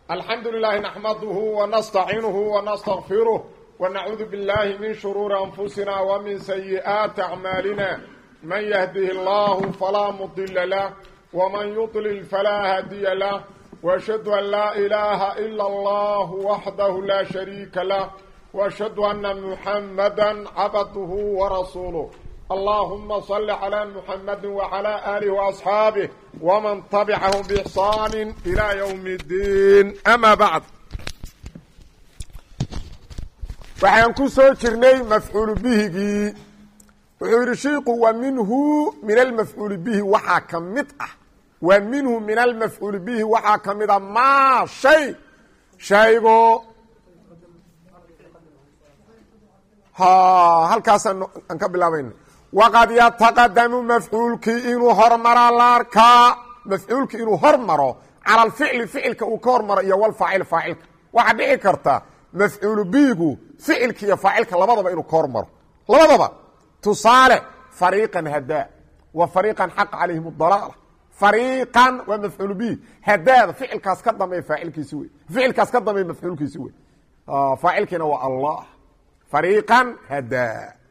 الحمد لله نحمده ونستعينه ونستغفره ونعوذ بالله من شرور أنفسنا ومن سيئات أعمالنا من يهده الله فلا مضل له ومن يضلل فلا هادي له وأشهد أن لا إله إلا الله وحده لا شريك له وأشهد أن محمدا عبده ورسوله اللهم صل على محمد وعلى آله وأصحابه ومن تبعهم بإحسان إلى يوم الدين أما بعد وحين كسو جرني مفعول به وحيرشيق ومنه من المفعول به وحاكمت ومنه من المفعول به وحاكمت ما شيء هل كاسا انك بلاوين وقد يتقدم مفعولك إنه هرمر الاركا مفعولك إنه هرمر على الفعل فعلك وكهرمر يا والفاعل فاعلك waxaa dhici karta mafcuul biigu ficilka iyo faacilka labadaba inuu koormaro labadaba tusaale fariiqan hada wa fariiqan haq alayhim ad-dalal fariiqan wa mafcuul bi hada ficilkaas ka damay faacilkiisi way ficilkaas ka damay mafcuulkiisi way faacilkina waa allah fariiqan hada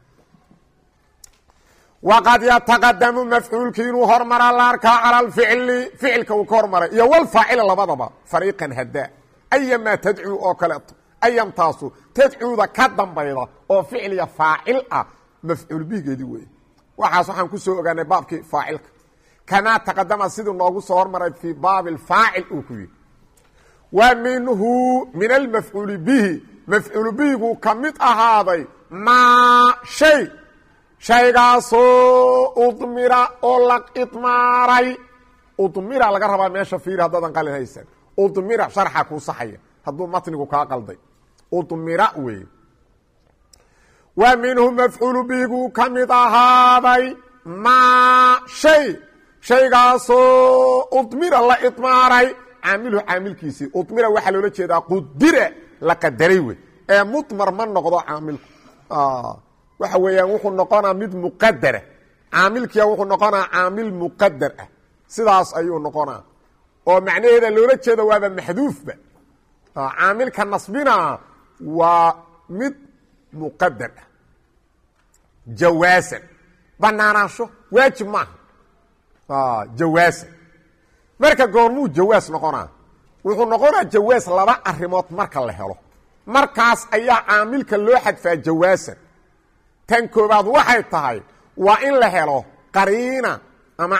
وقد يتقدم مفعول كينو هرمر الاركا على الفعل فعلك وكرمر يا والفاعل لبضبا فريقا هدا ايما تدعو او كلت ايام تاسو تدعو ذا كدن بيضا او فعل يا فاعل مفعول به دي وي waxaas waxaan ku soo ogaanay baabkii faacilka kana taqaddama sidoo noogu soo hormaray fi baab al-fa'il uu ku yiri wa minhu min al-maf'ul bihi maf'ul bihi kamid ahaaday ma shay shaygaasoo udmira oo la idmaaray udmira laga rabaa meesha fiir haddadan qalin haysan udmira sharxa ku saxaya hadduu matnigu kaa qalday udmira wey wa minhu mafcuulu bigu ka mid ahaaday maa shaygaasoo udmira la idmaaray caamiluhu caamilkiisii udmira waxaa loola jeedaa qudira la qadaray wey ee mudmar ma noqdo caamilku waxa weeyaan wuxuu noqonaa mid muqaddara caamilkiya wuxuu noqonaa caamil muqaddar ah sidaas ayuu noqonaa oo macnaheeda loola jeedo waaba maxduufba caamilka nasbina waa mid muqaddar ah jawaasan banaanaasho waajib maaha jawaasan marka goormuu jawaas noqonaa wuxuu noqonaa jawaas laba arrimood marka la helo markaas ayaa caamilka loo xadfaa jawaasan tan koobaad waxay tahay waa in la helo qariina ama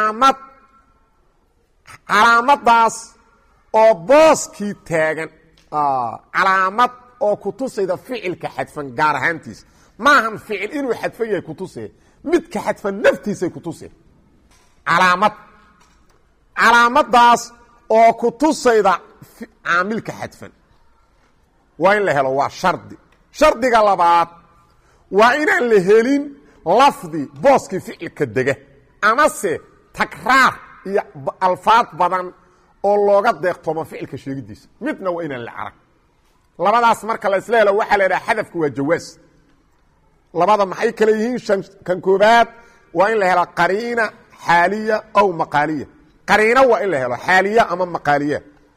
calaamadaas oo booskii taagan calaamad oo ku tusayda ficilka xadfan gaar ahaantiisa maahan ficil inuu xadfan yahay ku tusay midka xadfan naftiisay ku tusay calaamadaas oo ku tusayda caamilka xadfan waa in la helo waa shardiga labaad waa inaan la helin lafdi booskii ficilka dega amase takraar iyo alfaad badan oo looga deeqtoomo ficilka sheegidiisa midna waa inaan la arag labadaas marka la isla helo waxaa la idhaha xadafku waa jawaas labada maxay kale yihiin kan koobaad waa in la helo qariina xaaliya aw maqaaliya qariina waa in la helo xaaliya ama maqaaliya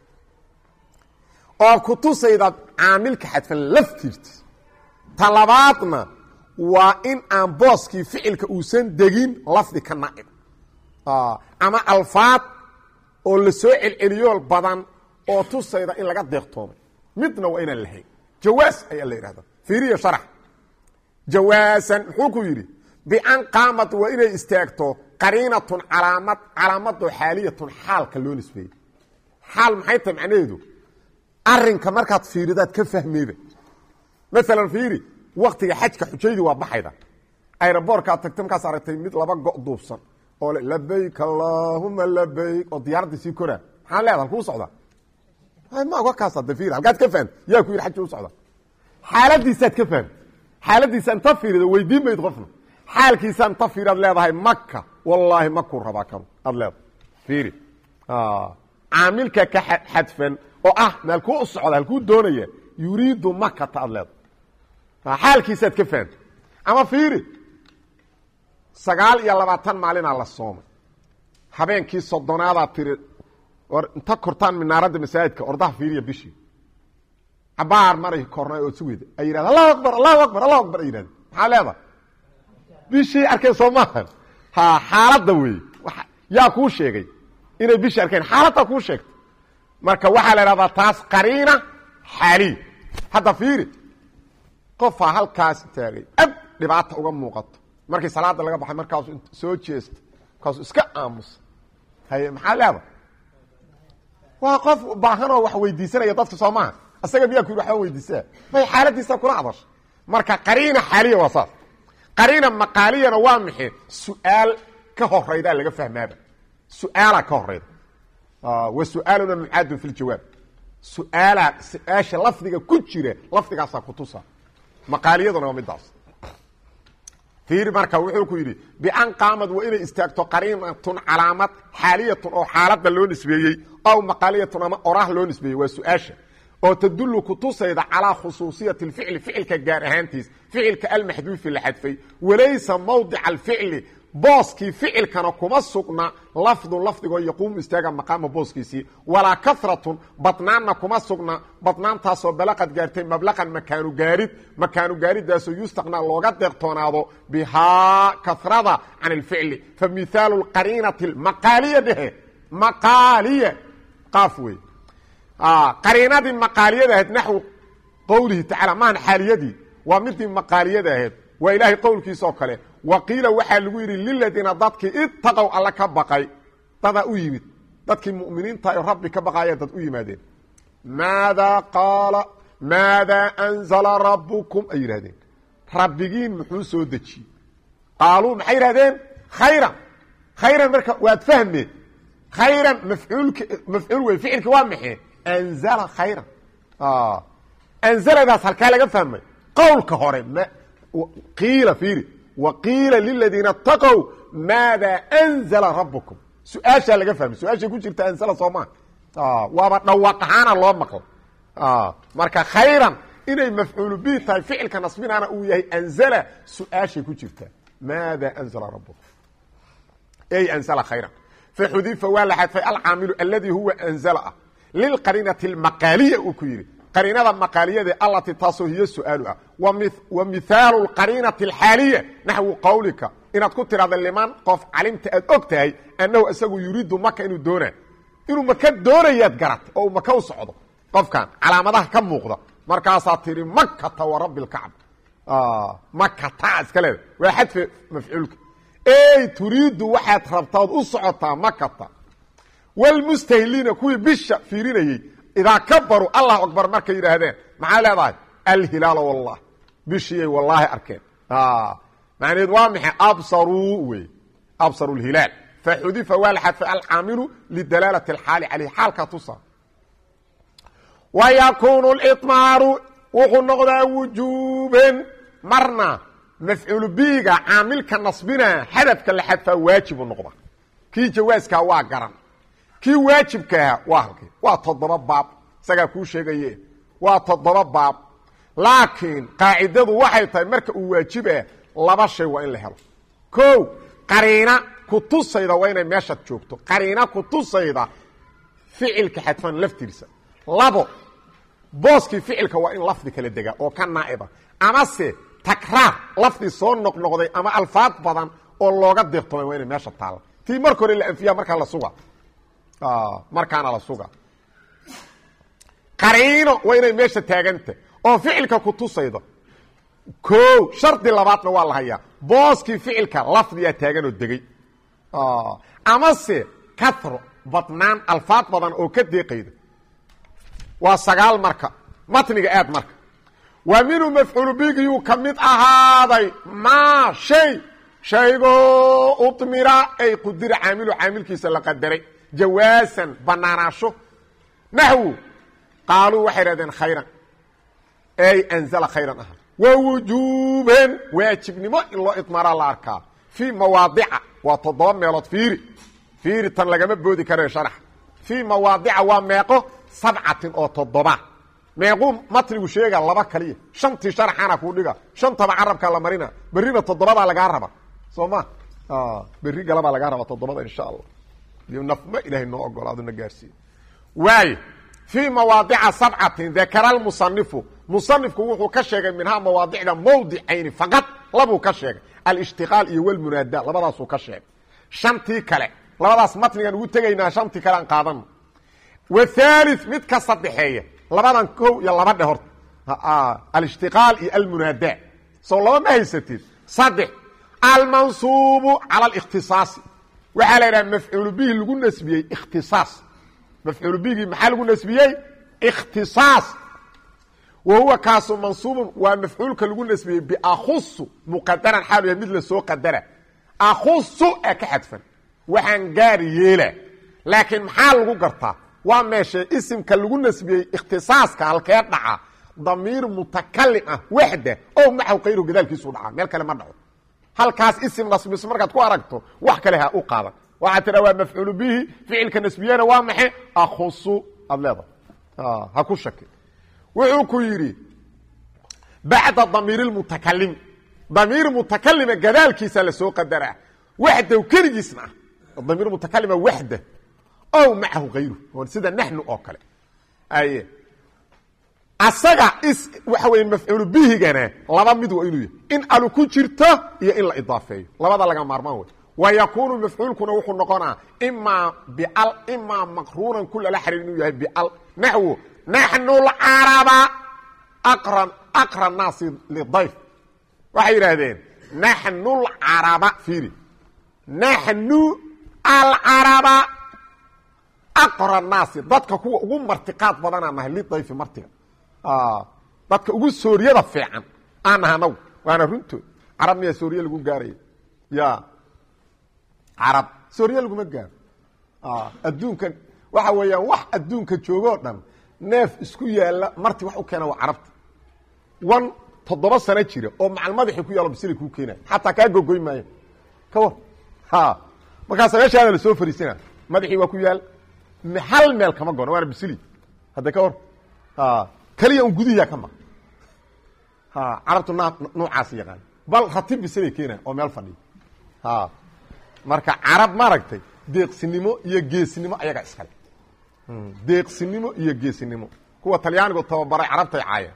oo ku tusayda caamilka xadfan laftiirti ta labaadna waa in aan booskii ficilka uusan degin lafdi ka naa'ib ama alfaad oo la soo celceliyo badan oo tusayda in laga deeqtoomay midna waa inaan lahayn jawaas ayaa la yidhahda fiiriya sharax jawaasan muxuu ku yidhi bian qaamad waa inay istaagto qariinatun calaamado xaaliyatun xaalka loo nisbeeyey xaal maxay tahay macnaheedu arrinka markaad fiiridaad ka fahmeyba maalan fiiri waktiga xajka xujaydii waa baxayda aeroboorkaad tagta markaas aragtay mid laba go' duubsan oo labayk allaahuma labayk oo diyaaraddii sii koraa maxaa leeda halkuu socdaa ma wakaas hadda fiir halkaad ka fahamta yaa ku yidhi xajka u socda xaaladiisaad ka fahamta xaaladiisa inta fiirido weydiin mayd qofna xaalkiisa inta fiiraad leedahay maka wallaahi makuu rabaa kanu aad leedahay fiiri caamilka ka xadfan oo ah maalkuu u socda halkuu doonaya yuriidu makata aad leedahay xaalkiisaad ka fahamta ama fiiri 29 maalinaa la soomay habeenkii 30aadaad tiri war inta kortaan minaarada masaajidka ordaha fiiriya bishii cabaar maray kornay oo sugeeda ay yiraahdaan Allahu akbar Allahu akbar Allahu akbar ay yiraahdaan maxaa leedahay bishii arkay Soomaaliya ha xaaladda weey yaa ku sheegay inay bishii arkeen xaaladda ku sheegtay marka waxa la yiraahdaa taas qariina xali hada fiiri qof halkaas taagay ab dhibaato uga muuqato markii salaada laga baxay markaas soo jeesto kaas iska aamus hay maxaa leedahay waa qof baahan oo wax weydiisanaya dadka Soomaaliya asaga biya ku wax weydiisaa may xaaladiisa kula adash marka qariina xaliya wasaaf qariina maqaaliyana waa maxay su'aal ka horeyda laga fahmaaba su'aala ka horeyda wa su'aaluna mu'add fi al-jawab su'aasha lafdiga ku jira lafdigaas ku tusa maqaaliyaduna waa midaas fiir marka wuxuu ku yiri bi an qaamad wa inay istaagto qariinatun calaamad xaaliyatun oo xaaladda loo nisbeeyay aw maqaaliyatun ama oraah loo nisbeeyay waa su'aasha oo tadullu kutusayda ala khususiyati al-fi'l fi'lka gaar ahaantiis fi'lka al-mahdhuf la hadfay walaysa mawdi' al-fi'l booski fi'lkana kuma sugna lafdigo yaquum istaaga maqaama booskiisi wala kathratun batnaanna kuma sugna batnaantaasoo balaqad gaartay mablaqan makaanu gaaridaasoo yustaqna looga deeqtoonaado bihaa kathrada can al-fi'l fa mithaalu al-qariinati al-maqaaliyah maqaaliya qaafway qariinadii maqaaliyada ahayd naxwu qowlihi tacaala maan xaaliyadii waa midii maqaaliyada ahayd waa ilaahay qowlkiisa oo kale waqiila waxaa lagu yidhi liladiina dadkii ittaqow alla ka baqay dadaa u yimid dadkii mu'miniinta oo rabbi ka baqaaya dad u yimaadeen maadaa anzala rabbukum ay yidhahdeen rabbigiin muxuu soo dejiyey qaaluu maxay yidhahdeen khayran marka waad fahmeen khayran mafcuul wey ficilki waa maxay anzala khayran anzaladaas halkaa laga fahmay qowlka hore qiila fiiri waqiila liladiina taqow maadaa anzala rabbukum su-aashaa laga fahmay su-aashay ku jirta anzala soo maa waaba dhawaaq ahaana loo maqlo marka khayran inay mafcuulu bihi tahay ficilka nasbinaana uu yahay anzala su-aashay ku jirta maadaa anzala rabbukum ay anzala khayran faxudifa waa la xadfay alcaamilu aladi huwa anzala ah lilqariinati almaqaaliya uu ku yidhi qariinada maqaaliyada allati taasoo hiyo su-aalu ah wa mithaalu lqariinati alxaaliya naxwu qowlika inaad ku tirahda liman qof calimta aad og tahay annahu isagu yuriidu maka inuu doonaa inuu maka doonayaad garatay oo uu maka u socdo qofkan calaamadaha ka muuqda markaasaa tiri makata wa rabbi lkacb makata iska leeda waa xadfe mafcuulka ey turiidu waxaad rabtaad u socotaa makata wlmustahiliina kuwii bisha fiirinayey idaa kabaruu allahu akbar markay yidhaahdeen maxaa leedahay alhilaal wallah bishiyay wallaahi arkeen macnaheed waa maxay absaruu wey absaru lhilaal faxudifa waa la xadfay alcaamilu lidalaalati alxaali caleyh xaalka tusa wayakuunu liطmaaru wuxuu noqdaa wujuuban marna mafcuulu biiga caamilka nasbina xadafka la xadfaa waajibu noqda kii jawaaskaa waa garan kii waajibkaa waa halkay waa 7 baab isagaa kuu sheegaye waa 7 baab laakiin qaacidadu waxay tahay marka uu waajibaa 2 shay waa in la helo kow qariina ku tusayda waa inay meeshaad joogto qariina ku tusayda ficilka xadfan laftiisa 2 booskii ficilka waa in lafdi kala degaa oo ka naa'iba amase takraar lafdi soo noqnoqday ama alfaad badan oo looga deeqtomay waa inay meesha taala tii marka hore la anfiyaa markaa la suga markaana la suga qariino waa inay meesha taaganta oo ficilka ku tusaydo koow shardi labaadna waa la hayaa booskii ficilka lafdiyaa taagan oo degay amase kathro badnaan alfaad badan oo ka deeqayda waa 9 marka matniga aad marka waa minhu mafcuulu bigiyuu ka mid ahaaday maa shaygoo udmira ay qudira caamilkiisa la qadaray jawaasan banaanaasho naxwu qaaluu waxay hahdeen khayran ay anzala khayran aha wa wujuuban waajibnimo in loo idmaaraa la arkaa fii mawaadica waa 7 meelood fiiri tan lagama boodi karayo sharax fii mawaadica waa meeqo 7 oo 7 meequu matnigu sheega 2 kaliya 5tii sharaxana kuu dhiga 5taba carabkaa la marina berrina 7baa lagaa raba soo ma berri galabaa lagaa raba 7 insha allah nafma ilaahay noo ogolaado na gaarsiiyo واي في مواضع 7 ذكر المصنف مصنفku wuxuu ka sheegay minha mawaadicda mawdicayni faqad labuu ka sheegay al-ishtiqaal iyo wal munaada labadaasuu ka sheegay shantii kale labadaas matnigan ugu tegaynaa shantii kale aan qaadan wa thalith mid ka saddexeeya labadan kow iyo laba dhehor al-ishtiqaal iyo al-munaada soo laba ma haysatid saddex al-mansuubu ala al-ikhtisaas waxa la yiraahdaa mafcuul bihi lagu nasbiyay ikhtisaas mafcuul bihi maxaa lagu nasbiyay ikhtisaas وهو كاس منصوب ومفعول كلغو نسبيه باخص مقدرا حاله مد لا سو قدره اخص اكحدفن وحان غار ييله لكن maxaa lagu gartaa waa meesha isimka lagu nasbiyay ikhtisaaska halkee dhaca ضمير متكلم وحده او maxaa qayro gadalkiisu dhaca meel kale ma dhaco halkaas isim nasbis markaad ku aragto wax kale ha u qaada waxa tira waa mafcuul bihi ficilka nasbiyana waa maxay akhص adleeda ha ku shaki wuxuu ku yiri bacda damiir المتكلم ضمير متكلم gadaalkiisa la soo qadara wahda kaligiisna ضمير متكلم wahda oo معه غيره oo sida nahnu oo kale ay asaga is waxa weyn mafcuul bihi gana laba mid waa inuu in alu ku jirto iyo in la idaafeeyo labada laga maarmaan way ويكون مفعولكنا وحو نقونا إما بأل إما مقرونا كل لا حرير إنه يهي بأل نحو نحن العرب أقرى الناس للضيف وحي هذين نحن العرب فيري نحن العرب أقرى الناس ضدك هو مرتقات بدنا ما للضيف مرتقى ضدك هو سوريا دفعا أنا هنو وأنا رنتو عربني سوريا لقون قاري يا عرب سوريا لقوم قال adduunkan waxa weeyaan wax adduunka joogo dhan neef isku yaala martii wax u keena waa carabta 7 sano jira oo macal madaxi ku yaalo bisili ku keenay hatta ka gogoy maayo ka war markaas meesha la soo fariisina madaxi waa ku yaal hal meel kama goon waa bisili hada ka war kaliya un gudiya kama carabtu noocaas yaqaan bal khatib bisili keena oo meel fadhiyo marka carab maragtay deeqsinimo iyo geesinimo ayaga iskale deeqsinimo iyo geesinimo kuwa talyaaniga tababaray carabta caaya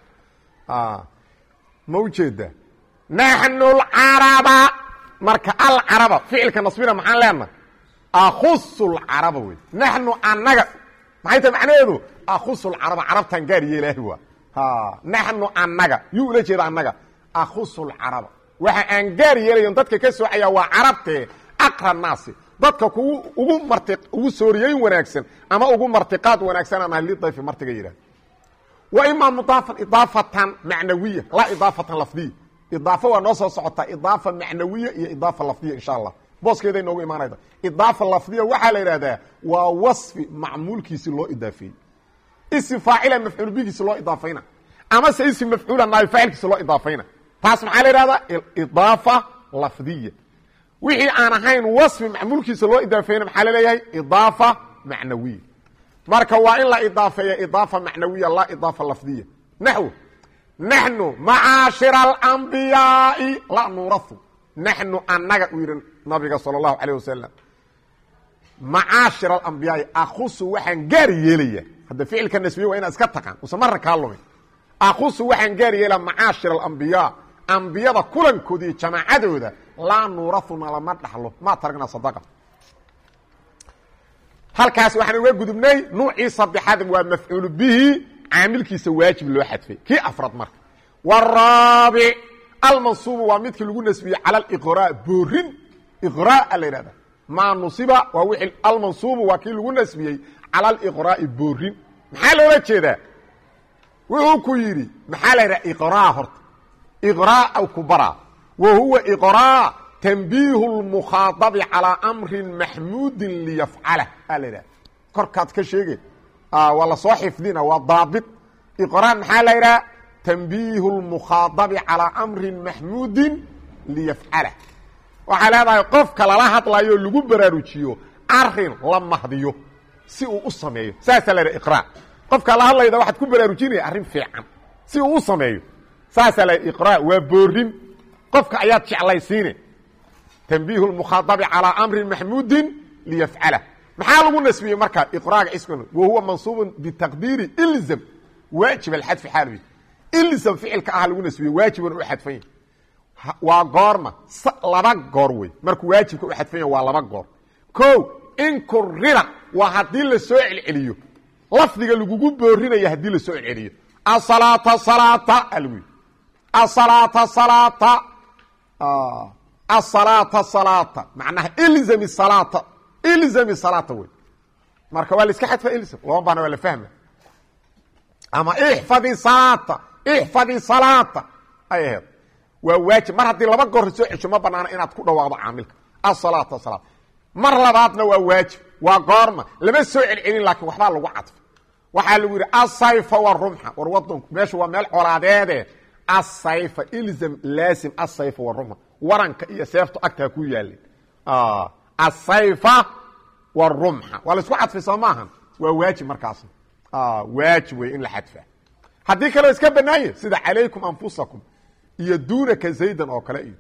mawjeeda nahnu al-araba marka al-araba ficilka nasbina maxaan leenahay akhussu al-araba way nahnu annaga maxay tahay macnaheedu akhussu al-araba carabtan gaar yeelaahi waa nahnu annaga yuu la jeeda annaga akhussu al-araba waxa aan gaar yeelayo dadka ka soocaya waa carabtee aqra naasi dadka ugu sooriyay wanaagsan ama ugu martiqaad wanaagsan ama lidayf martiga yiraahdo wa imma mudafan idafatan ma'nawiyya la idafatan lafdiyya idafa wa noo soo socota idafa ma'nawiyya iyo idafa lafdiyya insha Allah booskeeda inoogu iimaanayda idafa lafdiyya waxa la yiraahdaa waa wasfi macmuulkiisi loo idaafay ism faa'ila maf'ul bihi loo idaafayna ama se ism maf'ul naay faa'ilkiisi loo idaafayna taas maxaa la yiraahdaa idafa lafdiyya wixii aan ahayn wasfi macmuulkiisa loo idaafeeyay maxaa la leeyahay idaafa macnawiyya marka waa in la idaafeeyo idaafa macnawiyya la idaafa lafdiyya nahwu nahnu ma'ashira al-anbiya'i la nurathu nahnu annaga wiiran nabiga sallallahu alayhi wasallam ma'ashira al-anbiya'i akhusu waxaan gaar yeelaya hada ficilka nasbiga waa in iska taqaan usmar kaalumay akhusu waxaan gaar yeelaa ma'ashira al-anbiya anbiyada kulankoodii jamaacadooda لا نورثنا لما دخلو ما تركنا صدقه halkaas waxaan uga gudubnay nuuci saddexaad waa mafcuul bihi aamilkiisa waajib loo xadfay ki afrad marka warabi al-mansub waa midkii lagu nasbiyay ala al-iqra burin iqra al-irada ma nusiba wa wixii al-mansub waa kii lagu nasbiyay ala al-iqra burin maxaa loo jeedaa wuxuu ku yiri maxaa la yiraahdaa iqra horta iqra aw kubara وهو إقراء تنبيه المخاطب على أمر محمود ليفعله ألينا كركات كشيء ولا صاحف لنا وضابط إقراء محاليرا تنبيه المخاطب على أمر محمود ليفعله وعلى هذا يقف كلا هطلا يلقوا براروتشيو أرخين لما هديو سيء أصميه ساسل إقراء قف كلا هلا إذا واحد كون براروتشيني أرين فيعا سيء أصميه ساسل إقراء وبورين قفك آيات شعليسيني تنبيه المخاطب على أمر محمود ليفعله maxaa lagu nasbiyey marka iqraaga ismiga wa huwa mansuubun bitaqdiiri ilzam waajib alxadf xaalwi ilzam ficilka ah lagu nasbiyey waajiban u xadfan waa goorma laba goor wey markuu waajibka u xadfan waa laba goor ko in kurira waa haddii la soo celceliyo lafdiga lagugu boorinaya haddii la soo celceliyo asalaata salaata alwi asalaata salaata asalaata salaata macnaha ilzami salaata ilzami salaata wey marka waa la iska xadfa ilzam lama baana waa la fahma ama ixfadi salaata ixfadi salaata ay ahayd waa waajib mar haddii laba goor soo cesho ma banaana inaad ku dhawaaqdo caamilka asalaata salaata mar labaadna waa waajib waa goorma lama soo celcelin laakiin waxbaa lagu cadfay waxaa lagu yidhi asayfa warumxa war wadanku meeshu waa meel colaadeede asayfa ilzam laasim asayfa warumxa waranka iyo seeftu agtaa ku yaalin asayfa warumxa waa la isku cadfay soo maahan waa waajib markaas waajib wey in la xadfa haddii kale iska banaanye sida calaykum anfusakum iyo duunaka zaydan oo kale iyo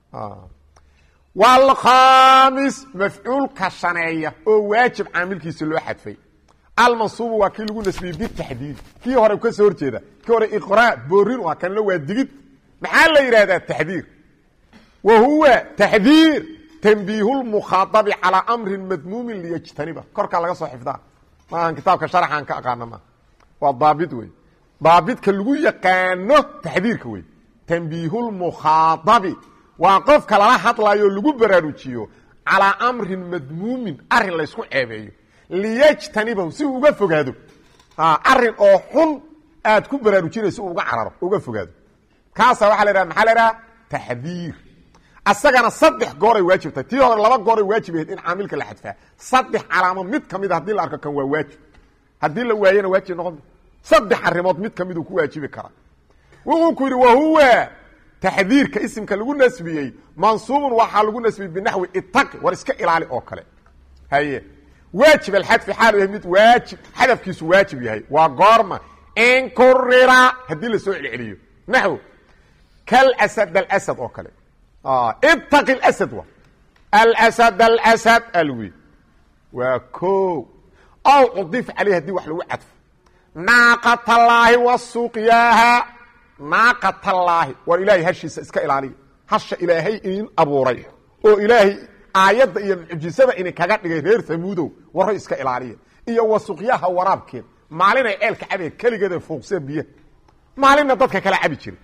wاlkhamis mafcuulka shaneeya oo waajib caamilkiisa loo xadfay almansuubu waa kii lagu nasbiyey bitaxdiid kii hore ka soo horjeeda kii hore iqraa boorin waa kanla waa digid maxaa la yidhahdaa taxdiir wa huwa taxdiir tanbiihu lmukhaadabi calaa amrin madmuumin liyajtaniba korkaa laga soo xifdaa maahan kitaabka sharaxaan ka aqaana ma waa daabit wey daabidka lagu yaqaano taxdiirka wey tanbiihu lmukhaadabi waa qofka lala hadlayo lagu baraarujiyo calaa amrin madmuumin arin laysku ceebeeyo liyajtanibahu si uu uga fogaado arin oo xun aad ku baraarujinayso uga cararo uga fogaado kaasa waxaa la yidhaha maxaa la yidhaha taxdiir asagana 3 gooray waajibtay tii hore 2 gooray waajib ahayd in caamilka la xadfaa 3 calaamo mid kamid haddii la arko kan waa waajib haddii la waayana waajib noqon 3 arrimood mid kamid uu ku waajibi karaa wuxuu ku yidhi wahuwa taxdiirka isimka lagu nasbiyey mansuubun waxaa lagu nasbiyey binaxwi itaqi war iska ilaali oo kale haye waajib alxadfi xaalu yahay mid waajib xadafkiisu waajib yahay waa goorma in kurira haddii la soo celceliyo naxw kalasad alasad oo kale itaqi alasad wa alasad alasad alwi waa ko aw udif calayh haddii wax lagu cadfo naaqatallaahi wasuqyaaha naaqatallaahi war ilaahay hashiisa iska ilaaliya hasha ilaahay idin abuuray oo ilaahay aayadda iyo mucjisada inay kaga dhigay reer samuudow warro iska ilaaliya iyo wasuqyaha waraabkeed maalinay ceelka cabee keligeeda fuuqsee biyaha maalinna dadka kala cabi jiray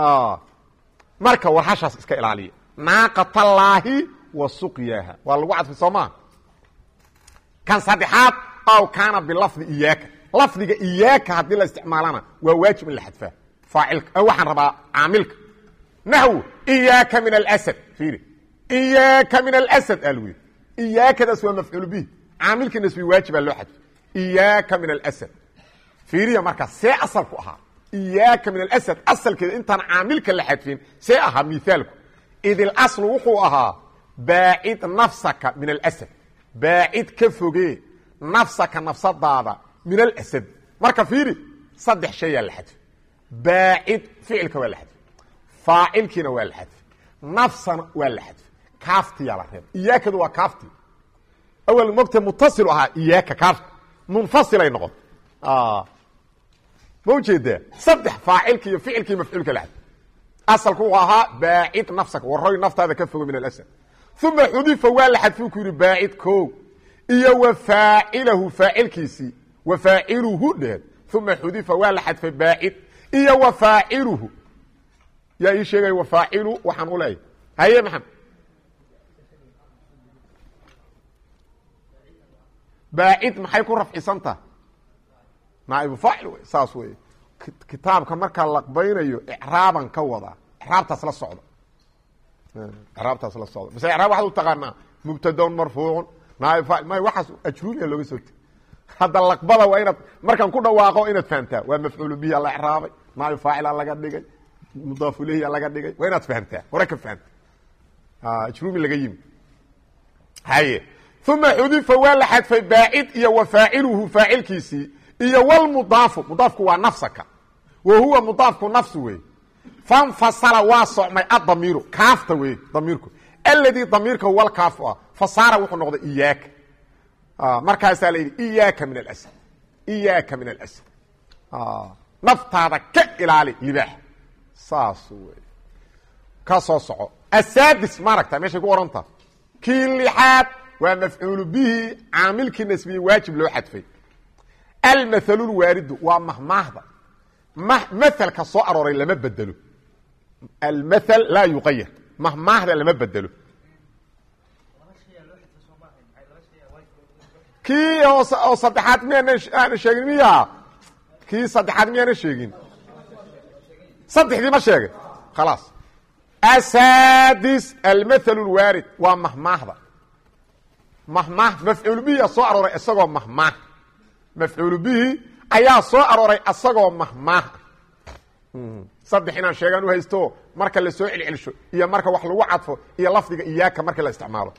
marka war hashaas iska ilaaliya naaqatallaahi wasuqyaaha waa lagu cadfay soo maa kan saddexaad aw kaana bilafdi iyaaka lafdiga iyaaka haddii la isticmaalana waa waajib in la xadfaa faacilka waxaan rabaa caamilka naxw iyaaka min alasad fiiri iyaaka min alasad alwi iyaakadaas waa mafcuul bihi caamilkii nasbi waajibaa loo xadfay iyaaka min alasad fiiriya markaa see asalku ahaa iyaaka min alasad asalkeeda intaan caamilka la xadfin see ahaa miaalku id ilaslu wuxuu ahaa baacid nafsaka min alasad baacid ka fogee nafsaka nafsadaada min alasad marka fiiri 3 shayaa la xadfay baacid ficilka waa la xadfay faacilkiina waa la xadfay nafsana waa la xadfay kaaftiyaa la reeb iyaakadu waa kaafti awal mogta mutasil ahaa iyaaka kaafti munfasilay noqon ma ujeedaa 3 faacilki iyo ficilkii mafcuulka la xadfay asalku wuxuu ahaa baacid nafsaka warroy naftaada ka fogo min alasad uma xudifa waa la xadfay ku yidhi baacid ko iyo wafaacilahu faacilkiisii wafaaciluhu dheed uma xudifa waa la xadfay baacid iyo wafaaciluhu yaa ii sheegay wafaacilu waxaan u leeyahay haye maxamed baacid maxay ku rafcisantaha naaibu faacil wey saas wey kitaabka markaa laqbaynayo icraaban ka wadaa icraabtaas la socda icraabtaas la socda base icraab waxaad u taqaanaa mubtadaun marfuucun naaibu faacil may waxaas ajruumiya looga soo tegi hadda laqbada waa inaad markaan ku dhawaaqo inaad fahamtaa waa mafcuulu bihi la icraabay naaibu faacila laga dhigay mudaaf ilayhi laga dhigay waa inaad fahamtaa hore ka fahamta ajruumi laga yimi haye uma xudifa waa la xadfay baacid iyo wafaaciluhu faacilkiisii iyo wlmudaafu mudaafku waa nafsaka wa huwa mudaafku nafsu wey fanfasala waa socmay adamiiru kaafta wey damiirku alladii damiirka huwa lkaafu ah fasaara wuxuu noqday iyaaka markaasaa la yidhi iyaaka min alasad iyaaka min alasad naftaada ka ilaali libaax saas wey ka soo soco asaadis maaragta meeshay ku oranta kii lixaad waa mafcuulu bihi caamilkii nasbiyey waajib loo xadfay almathalu lwaaridu waa mahmaahda mathalka soo arooray lama bedelo almathal laa yuqayar mahmaahda lama bedelo kii oo saddexaad miyaana sheegin miya kii saddexaad miyaana sheegin saddexdii ma sheegay khalaas asaadis almathalu lwaarid waa mahmaahda mahmaah mafcuul bihi soo arooray isagoo mahmaah mafcuul bihi ayaa soo arooray isagoo mahmaah saddex inaan sheegaan u haysto marka la soo celcelsho iyo marka wax lagu cadfo iyo lafdiga iyaaka marka la isticmaalo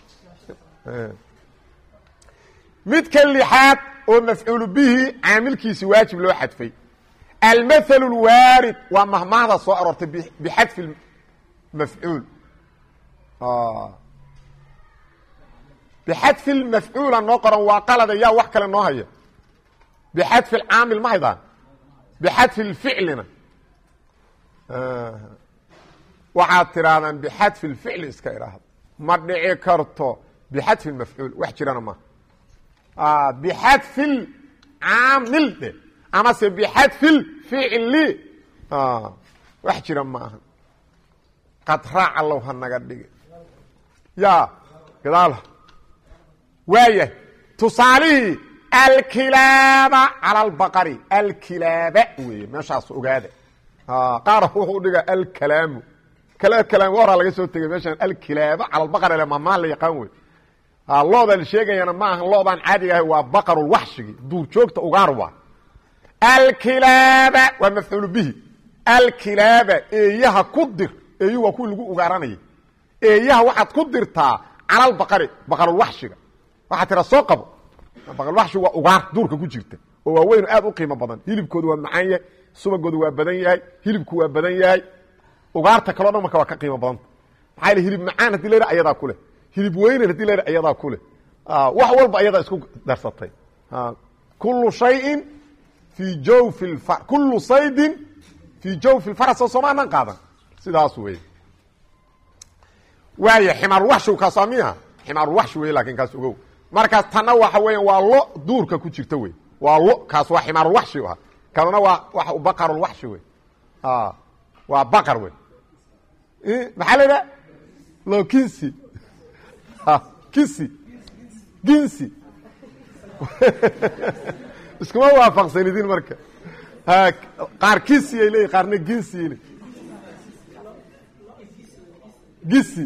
midka lixaad oo mafcuul bihi caamilkiisi waajib loo xadfay almathalu lwaarid waa mahmaahda soo aroortay bixadfi mafcuul bixadfi lmafcuula noo qoran waa qalada yaa wax kale noo haya bixadfi lcaamil ma haydaan bixadfi lficlina waxaad tirahdaan bixadfi lficli iska idhaahda ma dhici karto bixadfi mafcuul wax jirana ma bixadfi lcaamil dhe amase bixadfi lficli wax jira ma aha qad raaca low ha naga dhigi ya gadaal waayahay tusaalihii alkilaaba cala albaqari alkilaaba weeye meeshaas ogaada qaar wuxuu dhiga alkalaamu kalaam horaa laga soo tegay meeshaan alkilaaba cala albaqari le mamaan la yaqaan wey looda la sheegayana ma ahan loodaan caadiga ahay waa baqarulwaxshigi duur joogta ugaar waa alkilaaba waa mafcuulu bihi alkilaaba eeyaha ku dir eeyu waa kuwii lagu ugaaranayay eeyaha waxaad ku dirtaa cala albaqari baqarulwaxshiga waxaad tira soo qabo baqarulwaxshigu waa ugaar duurka ku jirta oo waa weyn aad u qiimo badan hilibkoodu waa macaan yahay subagoodu waa badan yahay hilibku waa badan yahay ugaarta kaleo dhan marka waa ka qiimo badanta maxaa yl hilib macaan hadii la ayadaa kuleh hilib weynan hadii la ayadaa kuleh wax walba ayadaa isku darsatay kullu shayin fii jawfi kullu saydin fii jawfi lfaras oo soomaanan qaadan sidaas wey waaya ximaarulwaxshigu kaasa miya ximaarulwaxshi wey lakin kaas ogow markaas tanna waxa weya waa lo duurka ku jirta wey waa lo kaas waa ximaarulwaxshi aha kanuna waa baqarulwaxshi wey waa baqar wey maxaa la idhaha lo kinsi kisi ginsi iskuma waafaqsanidin marka qaar kisi ay leeyihin qaarna ginsi gisi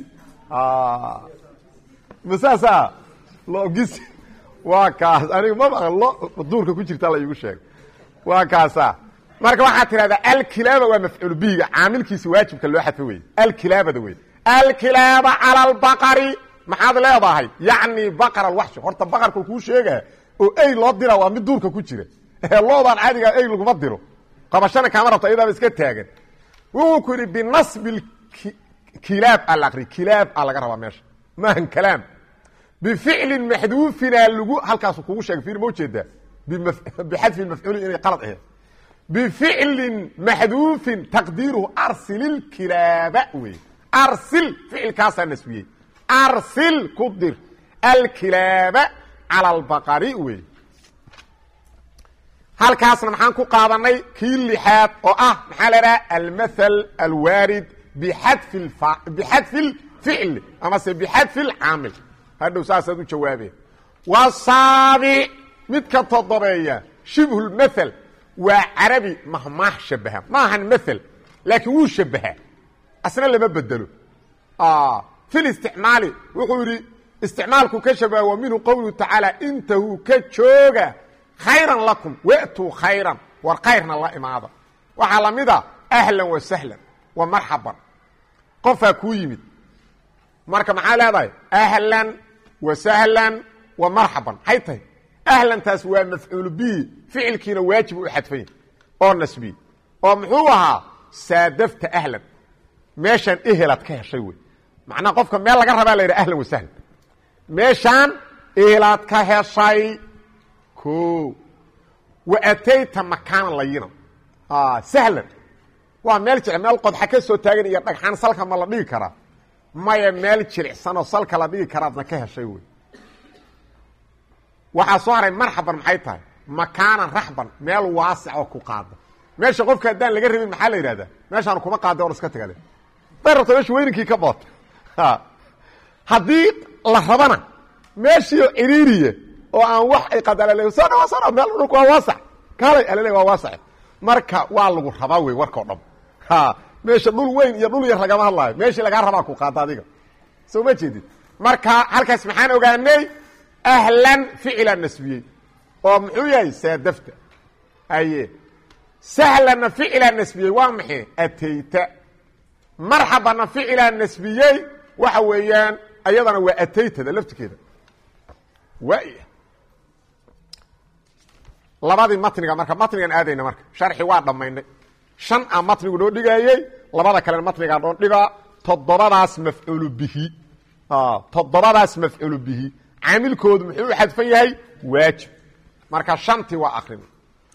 masaasa lo gisi waa kaas aniga ma baqan lo duurka ku jirta la iigu sheegay waa kaasa marka waxaad tirahdaa alkilaaba waa mafcuul bihiga caamilkiisa waajibka loo xadfo wey alkilaabada wey alkilaaba cala albaqari maxaad leedahay yacni baqar alwaxshi horta baqarka kuu sheega oo ey loo dira waa mid duurka ku jira loodaan caadigaa ey laguma diro qabashana kaama rabta iyadaaba iska taagan wuxuu ku yidhi binasbi kilaab al aqri kilaab a laga rabaa meesha maahan kalaam bificlin maxduufina lagu halkaasu kugu sheegay fiir ma ujeedaa bixadfi mafcuuli inay qalad ahayd bificlin maxduufin taqdiiruhu arsil ilkilaaba wey arsil ficilkaasaa nasbiyey arsil ku dir alkilaaba cala albaqari wey halkaasna maxaan ku qaadanay kii lixaad oo ah maxaa la idhaha almathal alwaarid bixadfi lficli amase bixadfi lcaamil hadhow saasaad u jawaabeen wasaabic midka todobeeya shibhu lmathal waa carabi mahmaax shabaha ma ahan mathal laakiin wuu shabahaa asna lama bedelo fi listicmaali wuxuu yidhi isticmaalku ka shabaha wa minhu qowluhu tacaala intahuu ka jooga khayran lakum wa'tuu khayran war kayrna la imaada waxaa la mida ahlan wa sahlan wa marxaban qofaa kuu yimid marka maxaa leedahay ahlan wa sahlan wa marxaban maxay tahay ahlantaas waa mafcuul bihi ficilkiina waajib u xadfay oo nasbi oo muxuu ahaa saadafta ahlan meeshaan ehelaad ka heshay wey macnaa qofka meel laga rabaa la yidhaha ahlan wa sahlan meeshaan eelaad ka heshay o waatayta makaanan layina sahlan waa meel jir meel qodxa ka soo taagan iyo dhagxaan salka ma la dhigi karaa maya meel jiricsan oo salka la dhigi karaadna ka heshay wey waxaa soo haray marxaban maxay tahay makaanan raxban meel waasic oo ku qaada meesha qofka haddaan laga rabin maxaa la yidhahdaa meeshaan kuma qaada or iska tagale day rabta meesha weyninkii ka booto haddii la rabana meeshiio ciriiriya oo aan wax ay qadalale soo meel dhulku waa waasac kaalay alale waa waasac marka waa lagu rabaa wey warkao dham meesha dhul weyn iyo dhul yar lagama hadlaayo meeshii lagaa rabaa ku qaada adiga soo ma jeedid marka halkaas maxaan ogaanay ahlan ficila nasbiyey oo muxuu yahay saadafta aye sahlanna ficila nasbiyey waa maxay atayta marxabanna ficila nasbiyey waxa weeyaan ayadana waa ataytada laftirkeeda waaya labadii matniga marka matnigan aadayna marka sharxi waa dhammaynay 5 a matnigu noo dhigaayey labada kalena matnigaa noo dhigaa toddobadaas mafcuulu bihi caamilkoodu muxuu u xadfan yahay waajib marka 5tii waa akrin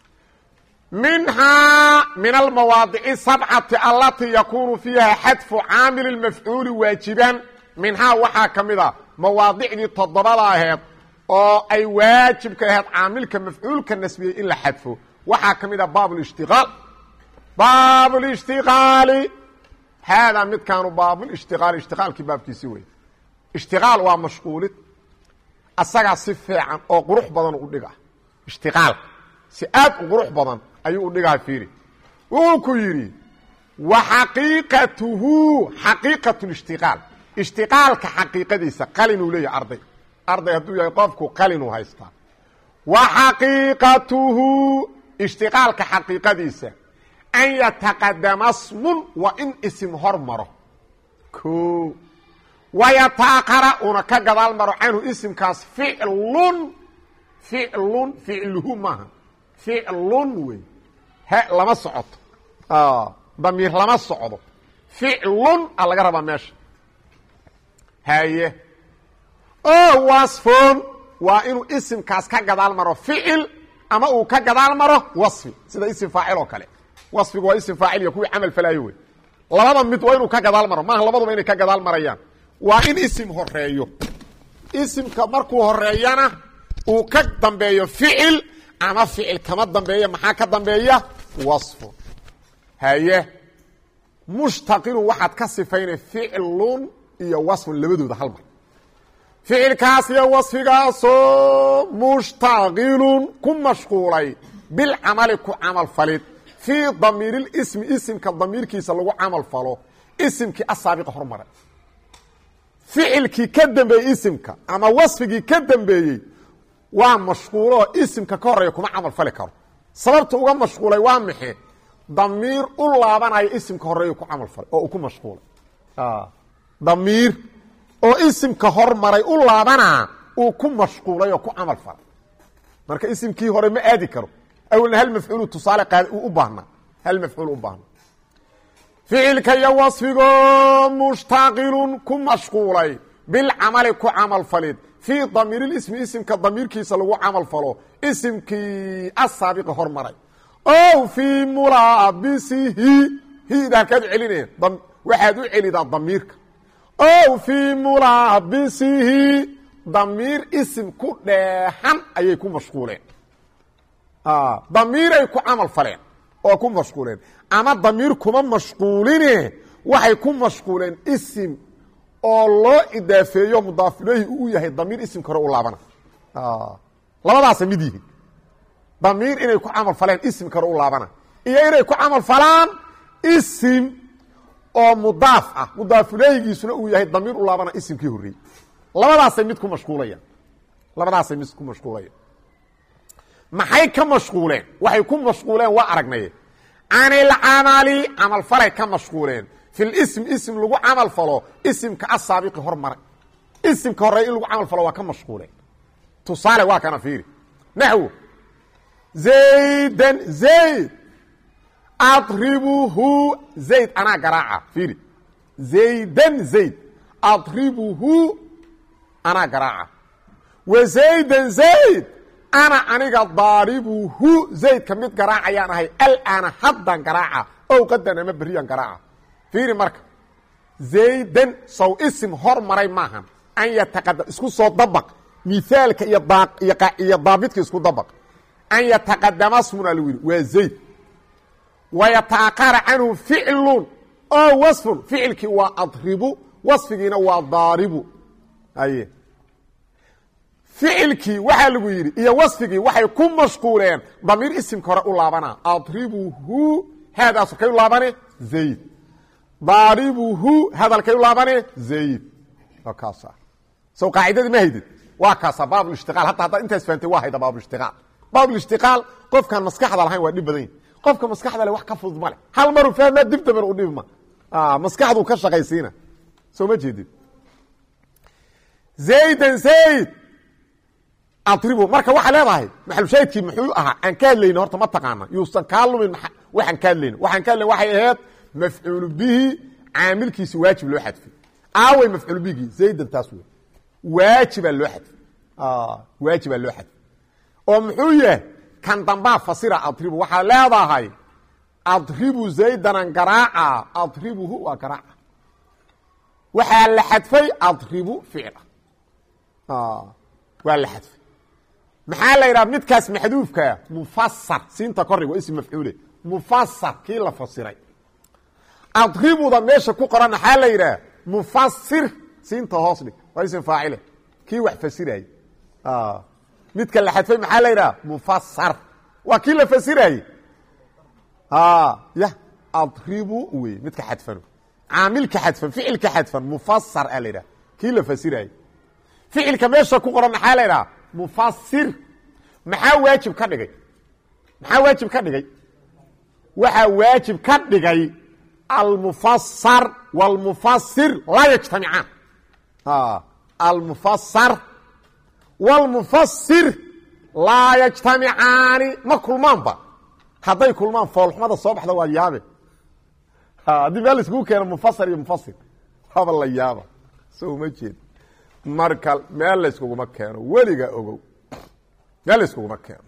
minhaa min almawaadici 7 alatii yakunu fiiha xadfu caamil اmafcuuli waajiban minhaa waxaa ka mid a mawaadicdii 7 aheed oo ay waajibka aheyd caamilka mafcuulka nasbiyey in la xadfo waxaa ka mid a baab اlاshtiqaali haadaa midkaanu baabulishtiqaali ishtiqaalkii baabkiisi wey ishtiqaal waa mashquulid asagaa si fiican oo qurux badan u dhiga ishtiqaalka si aad u qurux badan ayuu u dhigaa fiiri wuxuu ku yidhi wa xaqiiqatuhu xaqiiqatu lishtiqaal ishtiqaalka xaqiiqadiisa qalinuu leeyahay arday hadduu yahay qofku qalinuu haystaa wa xaqiiqatuhu ishtiqaalka xaqiiqadiisa an yataqadama smun waa in isim hor maro o wayataaqara una ka gadaal maro canhu isimkaas ficluhu maaha ficlun wey lama socoto damiir lama socdo ficlun a laga rabaa meesha haye o wasfon waa inuu isimkaas ka gadaal maro ficil ama uu ka gadaal maro wasfi sida isim faacil oo kale wasfigu waa isim faacil iyo kuwii camal falaayo wey labada mid waa inuu ka gadaal maro maaha labaduba inay ka gadaal marayaan waa in isim horeeyo isimka markuu horeeyana uu ka dambeeyo ficil ama ficil kama dambeeya maxaa ka dambeeya wasfu haye mushtaqilun waxaad ka sifaynay ficlun iyo wasfun labadooda hal mar ficilkaas iyo wasfigaasoo mushtaqilun ku mashquulay bilcamali ku camal falid fii damiirismi isimka damiirkiisa lagu camal falo isimkii asaabiqa hormaray ficilkii ka dambeeyey isimka ama wasfigii ka dambeeyey waa mashquuloo isimka ka horeeya kuma camal fali karo sababta uga mashquulay waa maxe damiir u laabanayo isimka horeeya ku camal falay oo uu ku mashquulay damiir oo isimka hormaray u laabanaa uu ku mashquulay oo ku camal falay marka isimkii hore ma aadi karo awalna hal mafcuulu tusaale qaada uu u baahna hal mafcuul u baahna ficilka iyo wasfigo mushtaqilun ku mashquulay bilcamali ku camal falid fii damiirismi isimka damiirkiisa lagu camal falo isimkii asaabiqi hormaray o fii mulaabisihi hida halkaad u celinaya waxaad u celidaa damiirka o fii mulaabisihi damiir isim ku dheexan ayay ku mashquuleen damiiray ku camal faleen oo ku mashquuleen ama damiir kuma mashquuline waxay ku mashquuleen isim oo loo idaafeeyo mudaaf ilayhi uu yahay damiir isimka hore u laabana labadaasa mid yihiin damiir inay ku camal faleen isimka hore u laabana iyo inay ku camal falaan isim oo mudaaf ah mudaaf ilayhigiisuna uu yahay damiir u laabana isimkii horreeyey labadaasay mid ku mashquulayaan maxay ka mashquuleen waxay ku mashquuleen waa aragnaye can ilcamali camal falay ka mashquuleen fi lism ism lagu camal falo isimka asaabiqi hormaray isimka horeey in lagu camal falo waa ka mashquuleen tusaale waa kana fiiri naxwo zaydan zayd adribuhu zayd anaa garaaca fiiri zaydan zayd adribuhu anaa garaaca وزayda zayd ana aniga daaribuhu zaydka mid garaacayaan ahay alana haddan garaaca ow qadan ama beriyan garaaca fiiri marka zaydan saw ism hormaray maahan an yataqadam isku soo dabaq mithaalka iyo daabidka isku dabaq an yataqadama ismun alwili waa zayd wayataaqara canhu ficlun oo wasfun ficilkii waa adribu wasfigiina waa daaribu aye ficilkii waxaa lagu yidhi iyo wasfigii waxay ku mashquuleen damiir isimka hore u laabanaa adribuhu haadaasu kay u laabane zayd daaribuhu hadalkay u laabane zayd waa kaasa sow qaacidadii ma haydid waa kaasa baabulishtiqaal hataa haddaad intaas fahamtay waa hayda baabulishtiqaal baabulishtiqaal qofkaan maskaxda lahayn waa dhib badan yahi qofka maskaxda leh wax ka fudud ma leh hal maruu fahmaa dib damar u dhibma maskaxduu ka shaqaysiina soo ma jeedid zaydan zayd adribu marka waxaa leedahay maxalushaahidkii muxuu ahaa aan ka hadlayna horta ma taqaana yuusan kaa lumin waxaan ka hadlayna waxaan ka hadlayna waxay ahayd mafcuulu bihi caamilkiisi waajib loo xadfay aaway mafcuulu bihigii zaydan taas wey waajibaa loo xadfay waajibaa loo xadfay oo muxuu yahay kan dambaa fasira adribu waxaa leedahay adribu zaydanan garaaca adribuhu waa garaaca waxaa la xadfay adribu ficla waa la xadfay maxaa la yidhaha midkaas maxduufkaa mufasar siinta kordhig waa ism mafcuule mufasar kii la fasiray adribuda meesha ku qoran maxaa la yidhaha mufasir siinta hoos dhig waa ism faacile kii wax fasirayey midka la xadfay maxaa la yidhaha mufasar waa kii la fasirayey ya adribu wey midka xadfan caamilka xadfan ficilka xadfan mufasar aa la yidhaha kii la fasirayey ficilka meesha ku qoran maxaa la yidhaha mufasir maxaa waajib ka dhigay maxaa waajib ka dhigay waxaa waajib ka dhigay almufasar wاlmufasir laa yajtamicaan almufasar wاlmufasir laa yajtamicaani ma kulmaanba hadday kulmaan foolxumada soo baxda waa yaabe haddii meel iskugu keeno mufasir iyo mufasir waaba la yaaba so uma jeed marka meel layskuguma keeno weliga ogow meel layskuguma keeno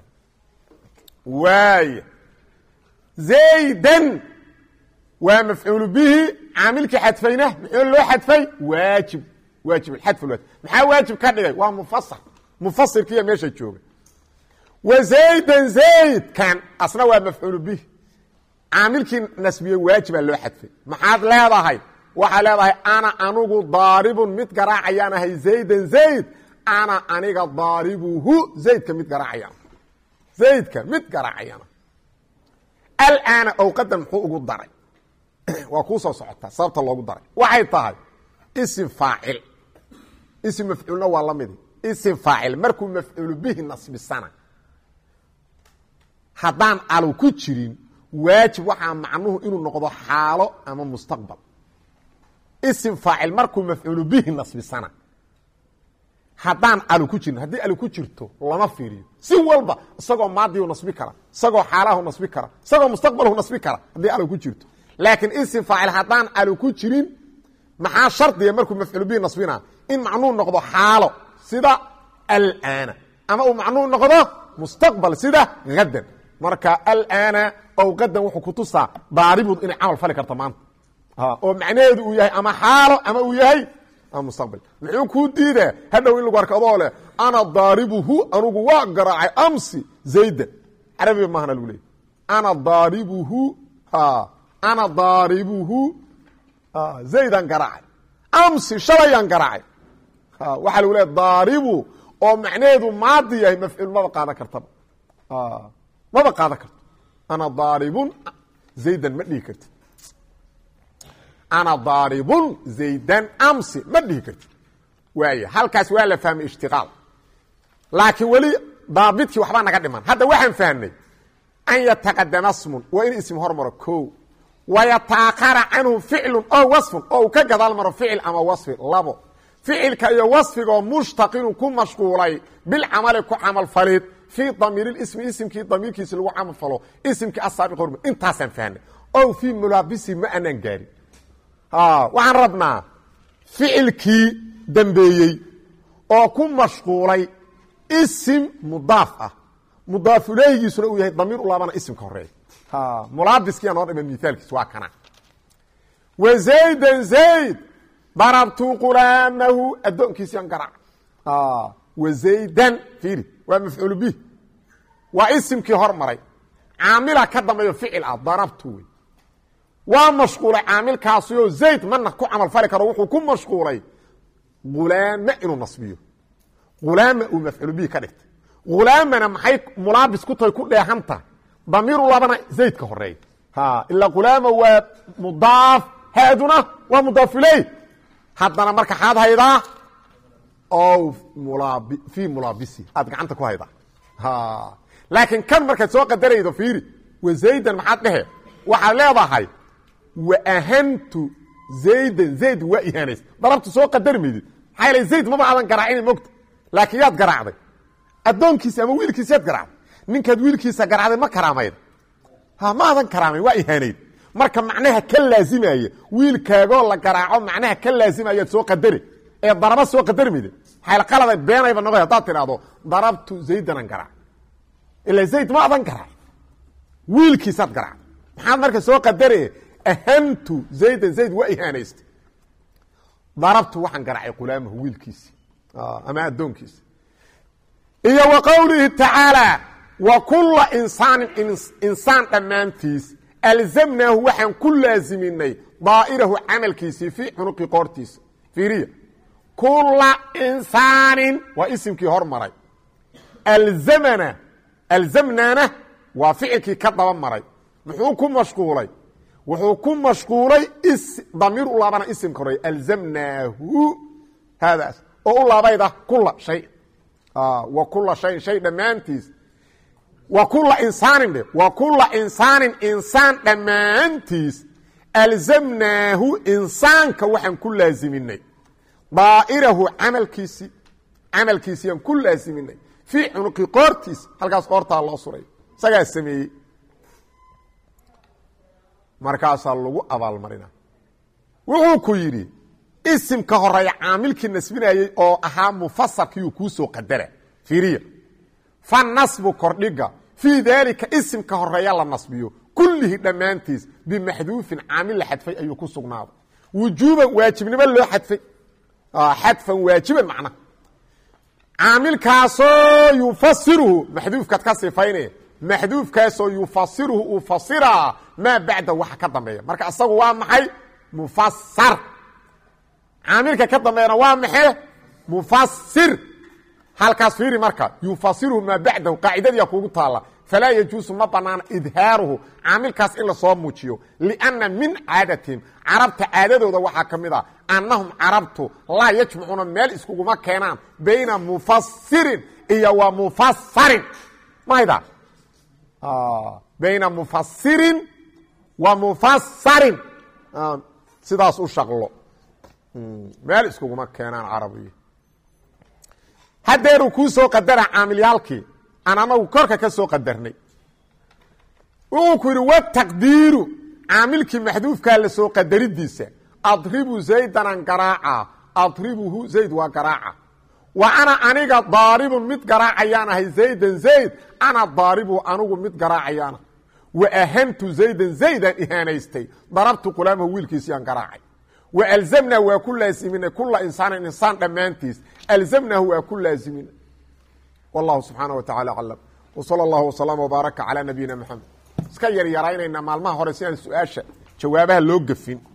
waaya zaydan waa mafcuulu bihi caamilkii xadfayna muxuu loo xadfay waajib waajib xadf lwaajib maxaa waajib ka dhigay waa mufasir mufasirkiiya meesha jooga wa zaydan zaydkan asna waa mafcuulu bihi caamilkii nasbiye waajibaa loo xadfay maxaad leedahay waxaa leedahay ana anigu daaribun mid garaacayaan ahay zaydan zayd ana aniga daaribuhu zaydka mid garaacayaan zaydka mid garaacayaan alana awqadan muxuu ugu daray waa kuu soo socotaa sababta loogu daray waxay tahay isim faacil isim mafcuulna waa la midi isim faacil markuu mafcuulu bihi nasbisana haddaan alu ku jirin waajib waxaa macnuhu inuu noqdo xaalo ama mustaqbal isim faacil markuu mafcuulu bihi nasbisana haddaan alu ku jirin haddii alu ku jirto lama fiiriyo si walba isagoo maadiyu nasbi kara isagoo xaalahu nasbi kara isagoo mustaqbalhu nasbi kara haddii alu ku jirto laakiin isim faacil haddaan alu ku jirin maxaa shardiga markuu mafcuulu bihi nasbina in macnuhu noqdo xaalo sida alana ama uu macnuhu noqdo mustaqbal sida hadan marka alana ow qadan wuxuu ku tusaa daaribud inay camal fali karto maanta oo macnaheedu uu yahay ama xaalo ama uu yahay mustaqbal muxuu kuu diidaa hadhow in lagu arko adoo leh ana daaribuhu anugu waa garaacay amsi zaydan carabiga maahana lagu leeyay ana daaribuhu zaydan garaacay amsi shalayaan garaacay waxaa lagu leeya daaribu oo macnaheedu maadi yahay mafcuul maba qaadan kartaba maba qaadan karto ana daaribun zaydan ma dhihi kartid ana daaribun zaydan amsi ma dhihi kartid waaya halkaas waa la fahmay ishtiqaal laakiin weli daabidkii waxbaa naga dhiman hadda waxaan fahnay an yataqadama smun waa in ism hormaro ko wayataakara canhu ficlun oo wasfun oo uu ka gadaal maro ficil ama wasfi labo ficilka iyo wasfigoo mushtaqilun ku mashquulay bilcamali ku camal falid fii damiirismi isimkii damiirkiisi lagu camal falo isimkii asaabiq horma intaasaan fahnay o fii mulaabisi ma anaan gaarin waxaan rabnaa ficilkii dambeeyey oo ku mashquulay isim mudaaf ah mudaaf ilayhiisuna uu yahay damiir u laabana isimka horeeya mulaabiskiyaa noo dhiman mithaalkiis waa kana wa zaydan zayd darabtu qulaamahu addoonkiisiyaan garaac wa zaydan fiiri waa mafcuul bih waa isimkii hor maray caamila ka dambeeyo ficil ah darabtu wey waa mashquulay caamilkaasioo zayd mana ku camal fali karo wuxuu ku mashquulay ghulaama inuu nasbiyo ghulaama uu mafcuul bih ka dhigtay ghulaamana maxay mulaabis ku tahay ku dheehanta damiiru labana zaydka horeey ilaa ghulaama waa mudaaf haaduna waa mudaaf ilayh haddana marka xaad haydaa oo fii mulaabisi aad gacanta ku haydaa laakiin kan markaad soo qadaraydo fiiri wa zaydan maxaad dhehe waxaad leedahay wa ahantu zaydan zayd waa ihaanays darabtu soo qadari maydid maxaa yl zayd maba aadan garaacina mogta laakiin yaad garaacday addoonkiisa ama wiilkiisa yaad garaacday ninkaad wiilkiisa garaacday ma karaamayda ma aadan karaamayn waa ihaanayd marka macnaha ka laazimaya wiilkaagoo la garaaco macnaha ka laazimayaad soo qadari ee daraba soo qadari maydid maxaa qalada beenayba noqoy haddaad tidhaahdo darabtu zaydanan garaac ilaa zayd ma aadan garaac wiilkiisaad garaacday maxaad marka soo qadare ahantu zaydan zayd waa ihaanaystay darabtu waxaan garaacay qulaamahu wiilkiisi ama addoonkiisi iyo wa qowlihi tacaalى wa kula insaanin insaan dhammaantiis alzamnaahu waxaan ku laaziminay daa'irahu camalkiisii fii cunuqi qoortiisa fiiriya kula insaanin waa isimkii hor maray alzamnaana waa ficilkii ka daba maray muxuu ku mashquulay wuxuu ku mashquulay damiir u laabana isimka horeey alzamnaahu haadaas oo u laabayda kula shay wa kula shayin shay dhammaantiis wa kula insaanin dhe wa kula insaanin insaan dhammaantiis alzamnaahu insaanka waxaan ku laaziminay daa'irahu camalkiisiyaan ku laaziminay fii cunuqi qoortiis halkaas qoortaa loo suray isagaa sameeyey markaasaa lagu abaalmarina wuxuu ku yidhi isimka horeeya caamilkii nasbinayey oo ahaa mufasarkiiyuu kuu soo qadara fiiriya fa nasbu kordhiga fii daalika isimka horeeya la nasbiyo kullihi dhammaantiis bimaxduufin caamil la xadfay ayuu ku sugnaaday wujuuban waajibnimo loo xadfay xadfan waajiban macnaha caamilkaasoo yufasiruhu maxduufkaad ka sifaynaya maxduufkaasoo yufasiruhu uu fasiraa maa bacda waxa ka dambeeya marka asagu waa maxay mufasar caamilka ka dambeeyana waa maxay mufasir halkaas fiiri marka yufasiruhu maa bacdahu qaacidadiyaa kuugu taalla falaa yajuusu ma banaana idhaaruhu caamilkaas in lasoo muujiyo lianna min caadatihim carabta caadadooda waxaa ka mid a annahum carabtu laa yajmacuuna meel iskuguma keenaan bayna mufasirin iyo wa mufasarin mahayda bayna mufasirin wa mufasarin sidaas u shaqlo meel iskuguma keenaan carabiga haddeeruu kuu soo qadara caamilyaalkii aan anagu korka ka soo qadarnay wuxuu ku yidhi wataqdiiru caamilkii maxduufkaa la soo qadaridiisa adribu zaydanan garaaca adribuhu zayd waa garaaca wa ana aniga daaribun mid garaacayaan ahay zaydan zayd ana daaribuhu anigu mid garaacayaana wa ahantu zaydan zaydaan ihaanaystay darabtu qulaamahu wiilkiisiyaan garaacay wa alzamnaa waa ku laaziminay kula insaanin insaan dhammaantiis alzamnaahu waa ku laaziminay wallahu subxaanaه wa tacala aclam w salى اllahu وsلام وbaaraka calى nabiyina mxamed iska yaryaraynayna maalmaha hore si aan su-aasha jawaabaha loo gefin